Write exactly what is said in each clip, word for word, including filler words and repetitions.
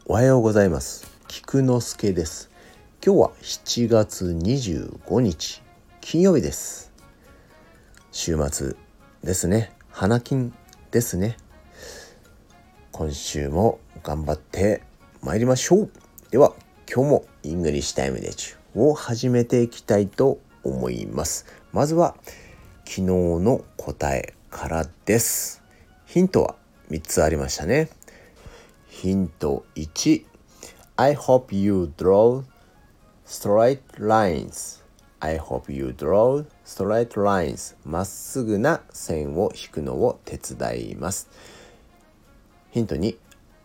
おはようございます。菊之助です。今日はしちがつにじゅうごにち金曜日です。週末ですね。花金ですね。今週も頑張ってまいりましょう。では今日もイングリッシュタイムレッチを始めていきたいと思います。まずは昨日の答えからです。ヒントはみっつありましたね。ヒントいち I hope you draw straight lines I hope you draw straight lines まっすぐな線を引くのを手伝います。ヒントに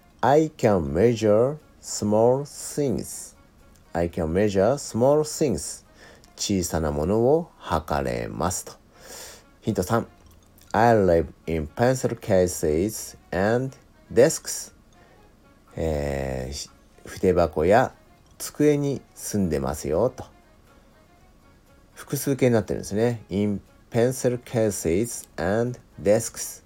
I can measure small things I can measure small things 小さなものを測れますと。ヒントさん I live in pencil cases and desks、えー、筆箱や机に住んでますよと。複数形になってるんですね。in pencil cases and desks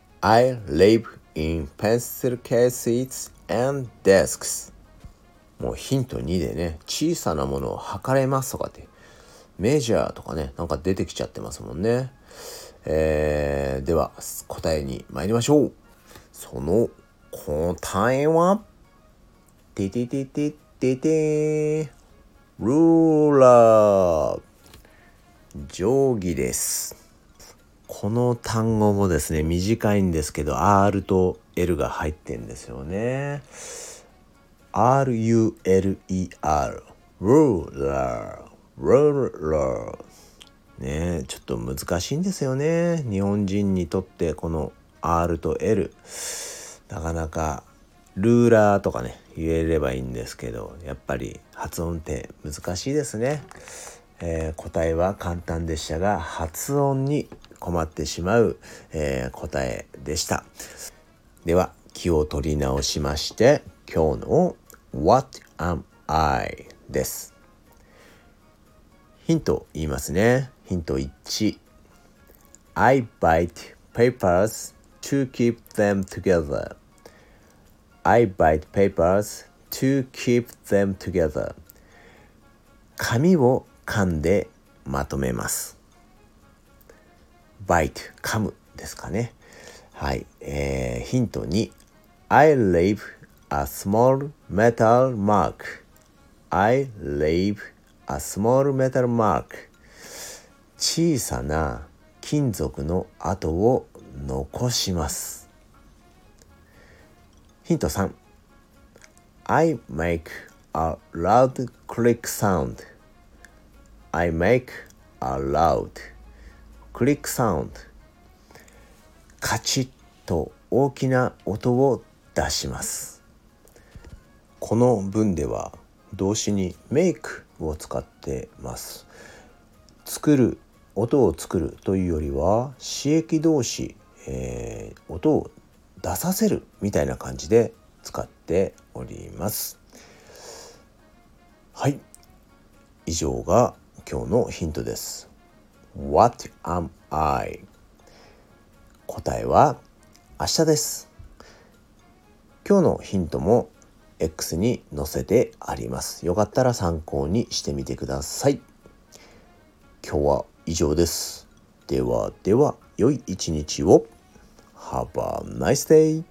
I live in pencil cases and desks もうヒントにでね、小さなものを測れますとかってメジャーとかね、なんか出てきちゃってますもんね。えー、では答えに参りましょう。その答えはててててててルーラー定規です。この単語もですね、短いんですけど R と L が入ってんですよね。 アールユーエルイーアール ルーラールーラーね、ちょっと難しいんですよね。日本人にとってこの R と L なかなかルーラーとかね言えればいいんですけど、やっぱり発音って難しいですね。えー、答えは簡単でしたが発音に困ってしまう、えー、答えでした。では気を取り直しまして今日の What am I です。ヒント言いますね。ヒントいち I bite papers to keep them together I bite papers to keep them together 紙を噛んでまとめます。bite 噛むですかね。はい、えー、ヒントに I leave a small metal mark I leave a small metal mark 小さな金属の跡を残します。ヒントさん I make a loud click sound I make a loud click sound カチッと大きな音を出します。この文では動詞に make を使ってます。作る、音を作るというよりは詞液動詞、えー、音を出させるみたいな感じで使っております。はい、以上が今日のヒントです。 What am I 答えは明日です。今日のヒントも X に載せてあります。よかったら参考にしてみてください。今日は以上です。ではでは良い一日を。Have a nice day!